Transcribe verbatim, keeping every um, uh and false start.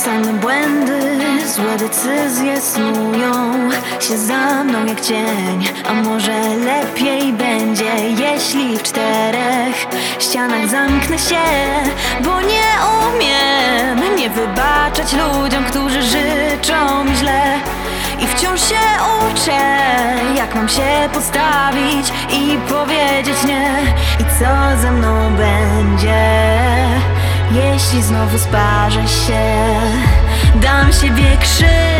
Same błędy, złe decyzje snują się za mną jak cień. A może lepiej będzie, jeśli w czterech ścianach zamknę się, bo nie umiem nie wybaczać ludziom, którzy życzą mi źle. I wciąż się uczę, jak mam się postawić i powiedzieć nie. I co ze mną będzie, jeśli znowu sparzę się? Dam siebie krzyk